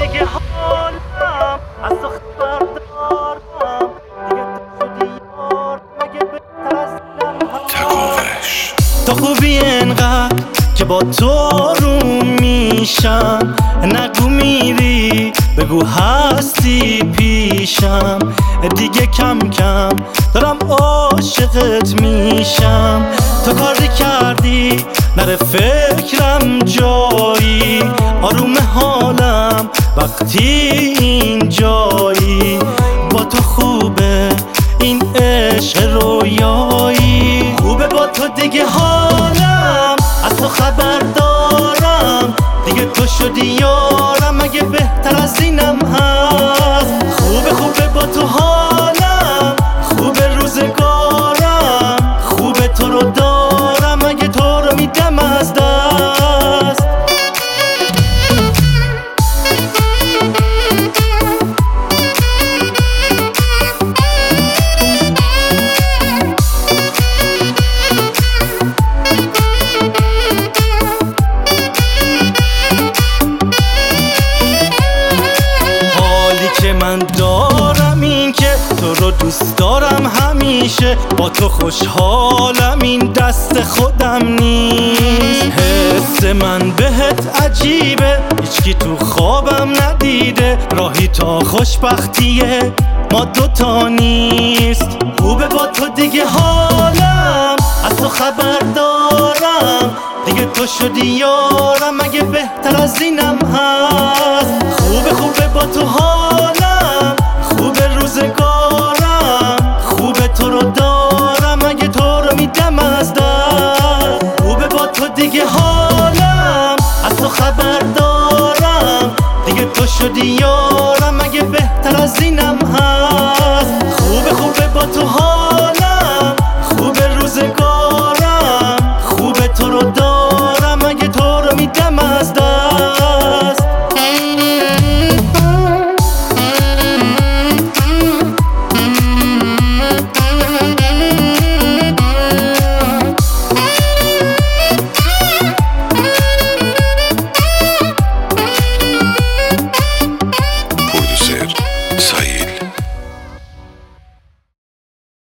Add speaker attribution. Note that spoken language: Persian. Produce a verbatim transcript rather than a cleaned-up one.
Speaker 1: دیگه حالم از تو خبر دارم، دیگه تو شدی یار مگه بهتر از
Speaker 2: تکاوش.
Speaker 1: تو خوبی انقدر که با تو آروم میشم، نگو میری بگو هستی پیشم، دیگه کم کم دارم عاشقت میشم. تو کاری کردی نره فکرم جایی، آروم حالم وقتی این جایی، با تو خوبه این عشق رویایی، خوبه با تو دیگه حالم از تو خبر دارم، دیگه تو شدی یارم مگه بهتر از اینم هست. خوبه خوبه با تو حالم، خوبه روزگارم، خوبه تو رو دارم مگه تو رو میدم از دست. که من دارم این که تو رو دوست دارم همیشه، با تو خوشحالم این دست خودم نیست. حس من بهت عجیبه هیچکی تو خوابم ندیده، راهی تا خوشبختیه ما دوتا نیست. خوبه با تو دیگه حالم از تو خبر دارم، دیگه تو شدی یارم مگه بهتر از اینم هست. خوبه خوبه با تو حالم